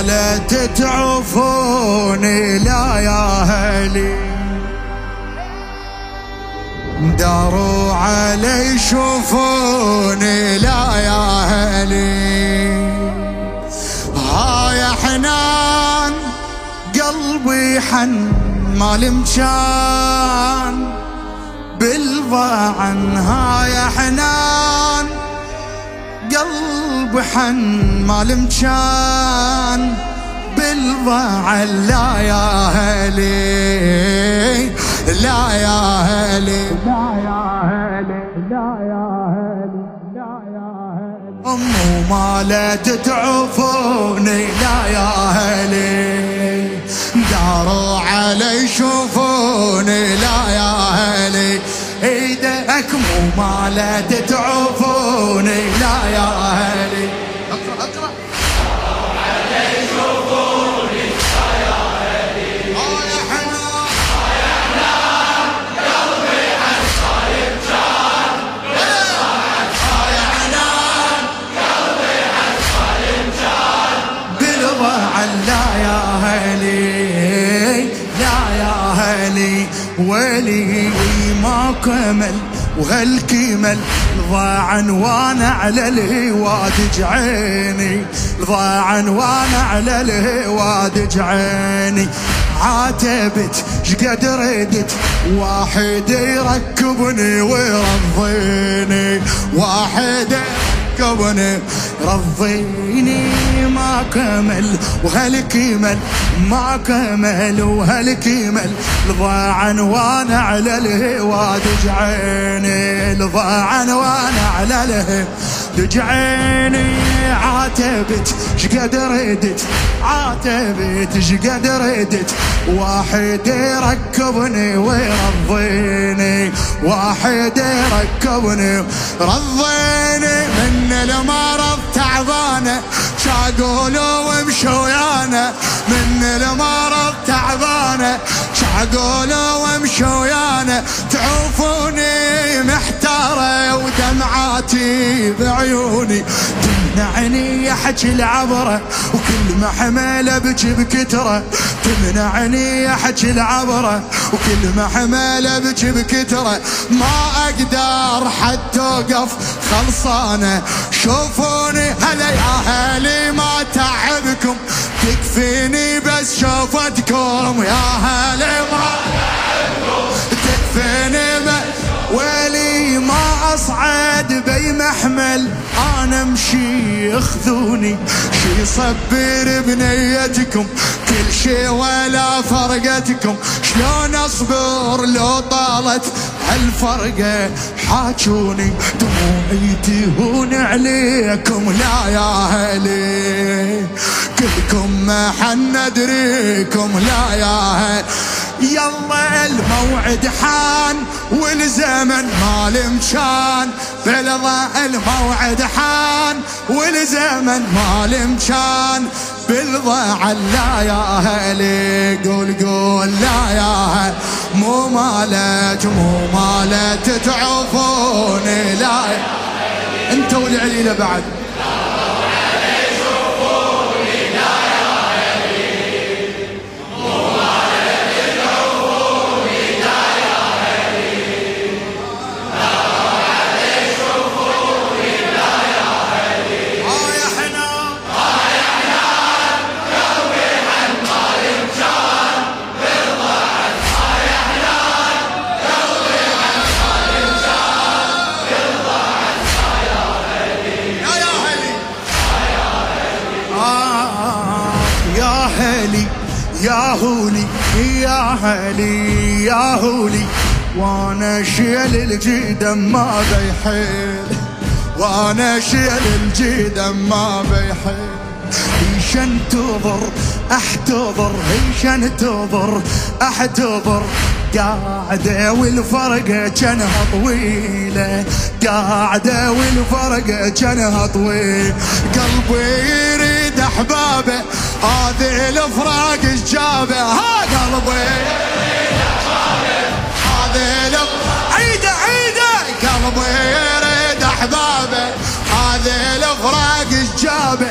لا تتعوفوني لا يا أهلي، داروا علي شوفوني لا يا أهلي. ها يا حنان قلبي حن ما لمكان بالضاعن، ها يا حنان قلبي حن ما لمكان بالضاعن لا يا أهلي، لا يا أهلي، لا يا أهلي، لا يا أهلي، لا يا أهلي. أمو ما لا تتعوفوني لا يا أهلي، داروا علي شوفوني لا يا أهلي. ايدك مو ما لا تتعوفوني لا يا أهلي. اقرأ اقرأ. داروا علي شوفوني لا يا أهلي. يا حنان يا حنان قلبي حن صاير جان بالضاعن، يا حنان قلبي حن صاير جان بالضاعن لا يا أهلي، لا يا أهلي. ويلي ما كمل وهالكمل ضاعن وانا على الهوادج عيني، ضاعن وانا على الهوادج عيني. عاتبت شقد ردت واحد يركبني ويرضيني، واحد يركبني رضيني. ما كمل وهالكمل ما كمل وهالكمل ضاعن وانا على الهوادج عيني، ضاعن وانا على الهوادج عيني. عاتبت شقد ردت، عاتبت شقد ردت واحد يركبني ويرضيني، واحد يركبني رضيني. من المرض تعبانه شاقولوا وامشوا ويانا، من المرض تعبانه شاقولوا وامشوا ويانا. تعوفوني محتاره ودمعاتي بعيوني تمنعني احكي العبره، وكل ما حمل ابكي بكتره. تمنعني احكي العبره وكل ما حمل ابكي بكتره. ما اقدر حتى اوقف خلصانه. شوفوني هلا يا اهلي ما تعبكم، تكفيني بس شوفتكم يا اهلي ما تعبكم، تكفيني بس. ويلي ما اصعد بي محمل انا امشي ياخذوني، شي يصبر بنيتكم كل شي ولا فرقتكم. شلون اصبر لو طالت هالفرقه حاجوني، دموعي تهون عليكم لا يا اهلي، كلكم ما حندريكم لا يا اهلي. يلا الموعد حان والزمن ما لمكان، بالضاع الموعد حان والزمن ما لمكان بالضاع لا يا اهلي. قول قول لا يا اهلي، مو مالت مو مالت تعوفوني لا يا اهلي. انت والعليله بعد يا هولي يا هلي يا هولي. وانا شيل الجدم ما بيحيل، وانا شيل الجدم ما بيحيل. ايش انتظر احتضر، ايش انتظر احتضر. قاعدة والفرقة جنها طويلة، قاعدة والفرقة جنها طويل. قلبي يريد احبابه هذه الفراق ايش جابه. ها قلبي يريد احبابه هذه الفراق. عيده عيده. قلبي يريد احبابه هذه الفراق ايش جابه.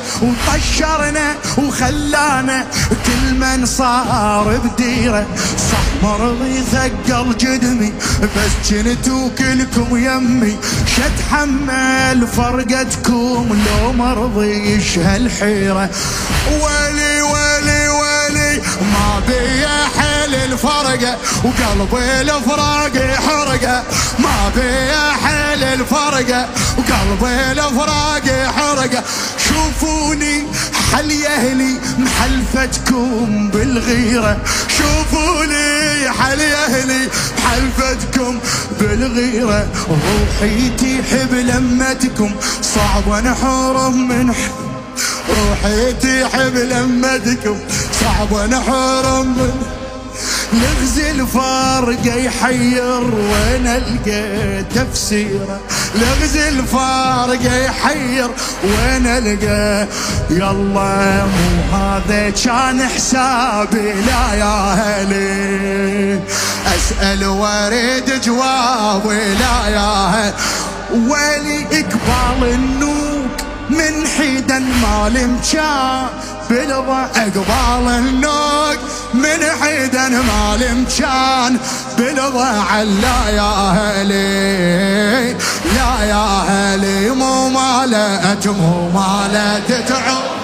وطشرنا وخلانا كل من صار بديره. صح مرضي ثقل جدمي بس جنتو كلكم يمي، شتحمل فرقتكم لو مرضيش هالحيرة. ويلي ويلي ويلي ما بي حل الفرقة وقلبي الفراق حرقة، ما بي حل الفرقة وقلبي الفراق حرقة. شوفوني حل يا اهلي محلفتكم بالغيرة، شوفوني حل يا اهلي محلفتكم بالغيرة. روحي تحب لمتكم صعب انحرم من روحي تحب لمتكم صعب انحرم من لغز الفارقة يحير وين القى تفسيره، لغز الفارقة يحير وين القى. يلا مو هذا كان حسابي لا يا هلي، اسأل واريد جوابي لا يا هلي. ويلي اقبال النوك من حيدا مال مكان بالضا، اقبال النوك من حيدا مال مكان بالضا. لا يا هلي لا يا هلي مو مالت مو مالت تعب.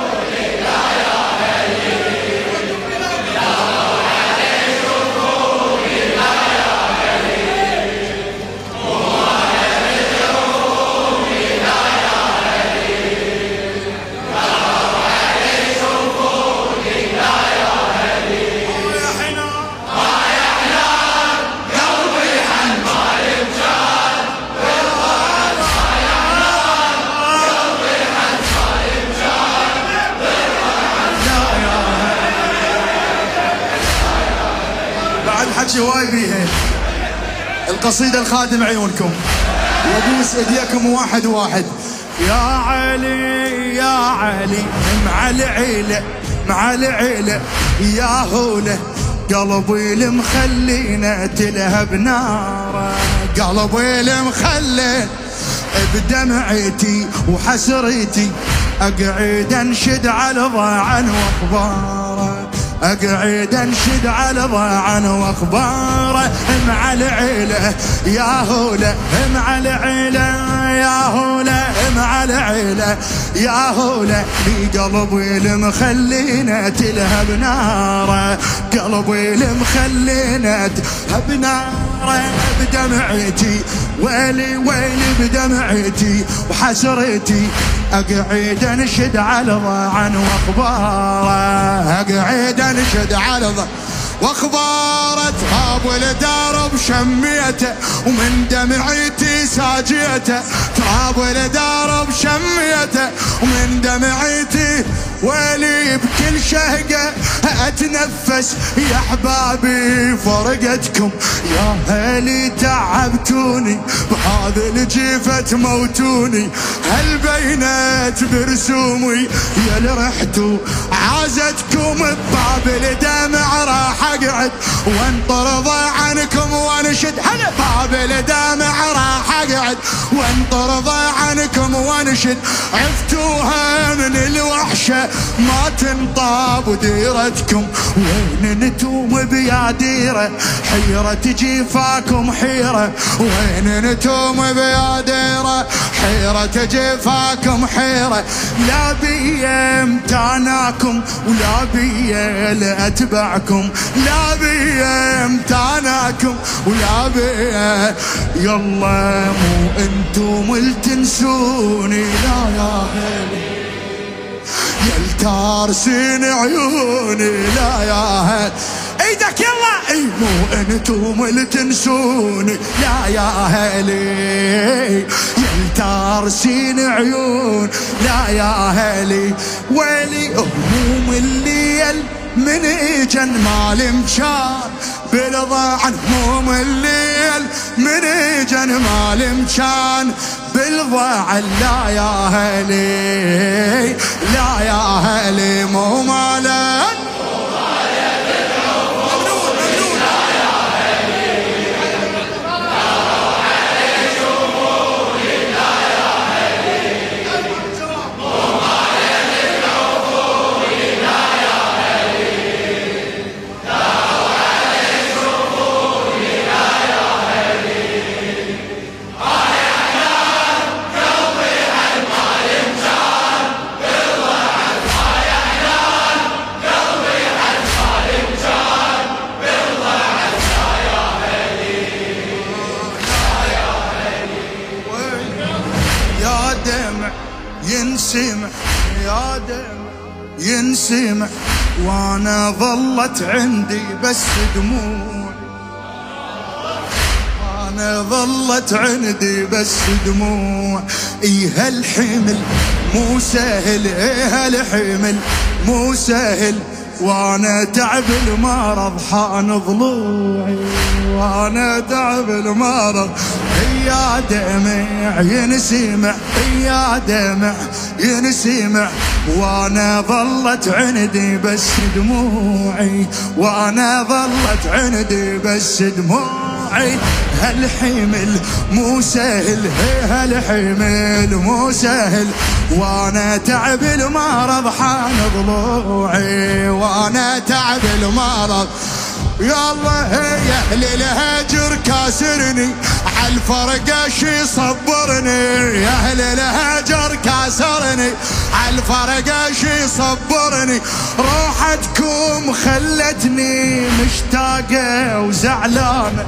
حكي هواي بيها القصيدة الخادم عيونكم وابوس ايديكم واحد واحد. يا علي يا علي مع العيلة مع العيلة يا هولة، قلبي المخلينا تلهب ناره، قلبي المخلين بدمعتي وحسرتي اقعد انشد على ضاعن واخباره، اقعد انشد على ضاعن واخباره. مع العيلة يا هولة مع العيلة يا هولة مع العيلة يا هولة، في قلبي المخلينا تلهب ناره، قلبي المخلينا تلهب ناره بدمعتي. ويلي ويلي بدمعتي وحسرتي اقعد انشد على ضاعن واخباره، اقعد انشد على ضاعن واخباره. تراب الدرب شميته ومن دمعتي ساجيته، تراب الدرب شميته ومن دمعتي. ويلي بكل شهقة اتنفس يا احبابي فرقتكم، يا هلي تعبتوني بهذا الجيفة تموتوني. هل بينت برسومي يا اللي رحتوا عازتكم بباب الدمع راح اقعد وانطر ضاعنكم وانشد. هلا باب الدمع راح اقعد وانطر ضاعنكم وانشد. عفتوها من الوحشة ما تنطاب وديرتكم، وين نتوم بياديرة حيرة جيفاكم حيرة، وين نتوم بياديرة حيرة جيفاكم حيرة. لا بي امتاناكم ولا بي لاتبعكم، لا بي امتاناكم ولا بي. يلا مو انتم اللي تنسوني لا يا هلي يلتارسين عيوني لا يا هل. ايدك يلا اي مو انتم اللي تنسوني لا يا هلي يلتارسين عيون لا يا هلي. ويلي هموم الليل من اجن مال مشان بالضاعن، هموم الليل من اجن مال مشان بالضاعن. لا يا هلي لا يا هلي مو مالك ينسمع، وانا ظلت عندي بس دموع، وانا ظلت عندي بس دموع. ايه هالحمل مو سهل، ايه هالحمل مو سهل، وانا تعب المرض حان ضلوعي، وانا تعب المرض. يا دمع ينسمع، يا دمع ينسمع، وانا ظلت عندي بس دموعي، وانا ظلت عندي بس دموعي. هالحمل مو سهل، هالحمل مو سهل، وانا تعب المرض حان ضلوعي، وانا تعب المرض. يالله يا اهل الهجر كاسرني، عالفرقة شي صبرني، يا اهل الهجر كاسرني، عالفرقة شي صبرني. روحتكم خلتني مشتاقة وزعلانة،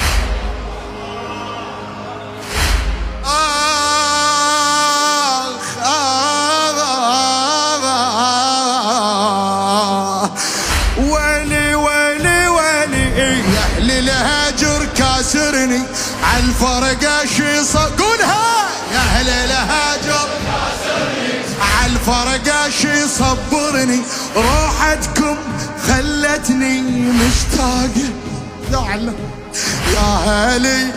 كاسرني عالفرقة شي قولها يا اهل الهجر كاسرني، عالفرقة شي صبرني. روحتكم خلتني مشتاقة زعلة. يا هلي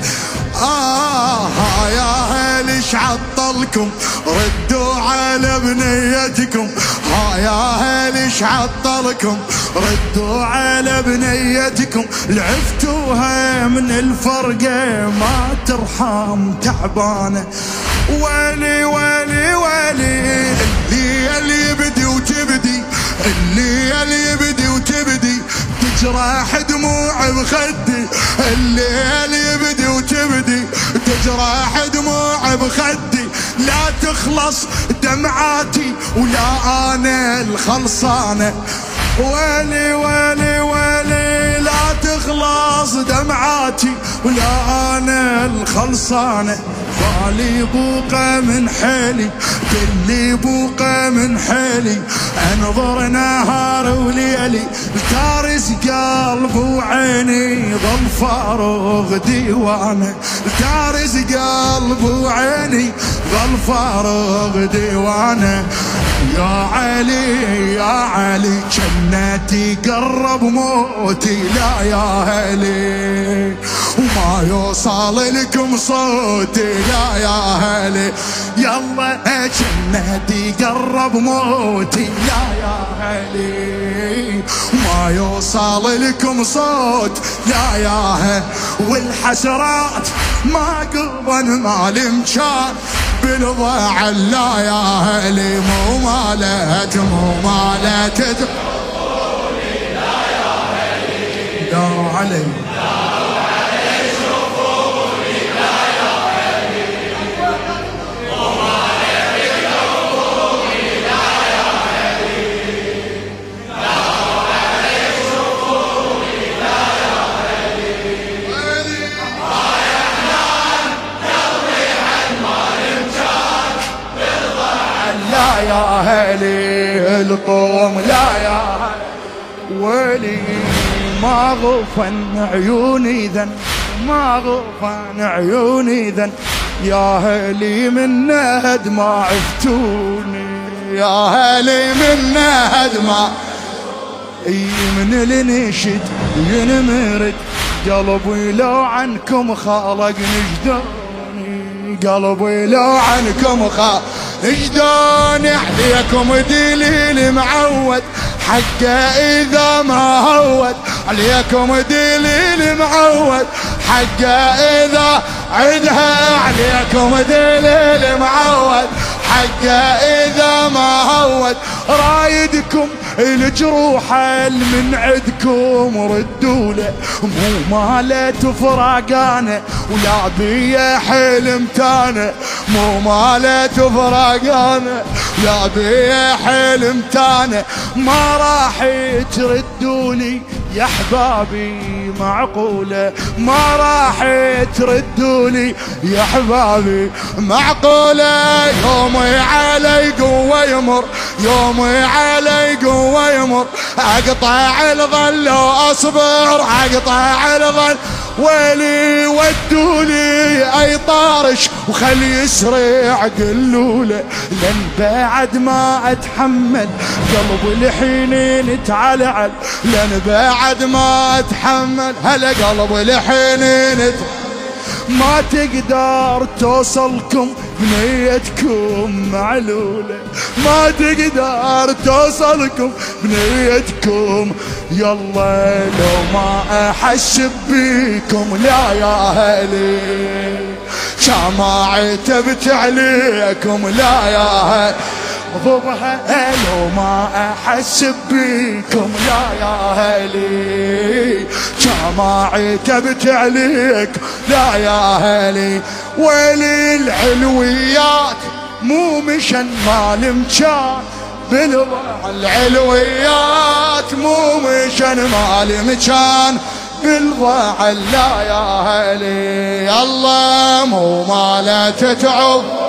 يا هلي شعطلكم ردوا على بنيتكم، يا هلي شعطلكم ردوا على بنيتكم. لعفتوها من الفرقة ما ترحم تعبانة. ويلي ويلي ويلي اللي يبدي وتبدي، اللي يبدي وتبدي تجرح دموع بخدي، اللي يبدي وتبدي تجرح دموع بخدي. لا تخلص دمعاتي ولا انا الخلصانة، ويلي ويلي ويلي لا تخلص دمعاتي ولا انا الخلصانة. بالي بوقة من حيلي، كلي بوقة من حيلي، انظر نهار وليلي تارس قلب وعيني ظل فاروق ديوانه، تارس قلب وعيني ظل فاروق ديوانه. يا علي يا علي جنتي قرب موتي، لا يا هلي وما يوصل لكم صوتي، لا يا هلي يلا جنتي قرب موتي، لا يا هلي وما يوصل لكم صوت، لا يا هلي. والحسرات ما قضن ما الامكان بالضاع، لا يا هلي مو مالت مو مالت تدعوني، لا يا هلي داروا علي داروا علي شوفوني، لا يا هلي مو مالت تدعوني، لا يا هلي داروا علي شوفوني، لا يا هلي ما يحنان قلبي عن ما الامكان بالضاع، لا يا هلي الطوم، لا يا هلي ويلي ما غفن عيوني ذن، ما غفن عيوني ذن. يا هلي من نهد ما عفتوني، يا هلي من نهد ما من النشد ينمرد قلبي لو عنكم خالق نجدوني، قلبي لو عنكم خالق نجدوني. عليكم دليل معود حقه إذا ما هود، عليكم دليل معود حقه إذا عدها، عليكم دليل معود حقه إذا ما هود. رايدكم الجروح من عدكم ردوا له، مو مالت فراقانه ولا بيا حلم تانه، مو مالت فراقانه لا بيا حلم تانه. ما راح تردولي يا احبابي معقوله، ما راح تردولي يا احبابي معقوله. يومي علي قوه يمر، يومي علي تمر، اقطع الظل واصبر، اقطع الظل. ويلي ودولي اي طارش وخل يسرع قلوله، لن بعد ما اتحمل قلب الحنين تعلعل، لن بعد ما اتحمل هلا قلب الحنين ما تقدر توصلكم بنيتكم معلولة، ما تقدر توصلكم بنيتكم. يلا لو ما احس بيكم لا يا اهلي، شماعي تبت عليكم لا يا اهلي، ضبها لو ما احس بيكم لا يا اهلي، شماعي تبت عليك لا يا اهلي. ويلي العلويات مو مشن مال مكان بالضاع، العلويات مو مشن مال مكان بالضاع لا يا اهلي. الله مو مال تتعب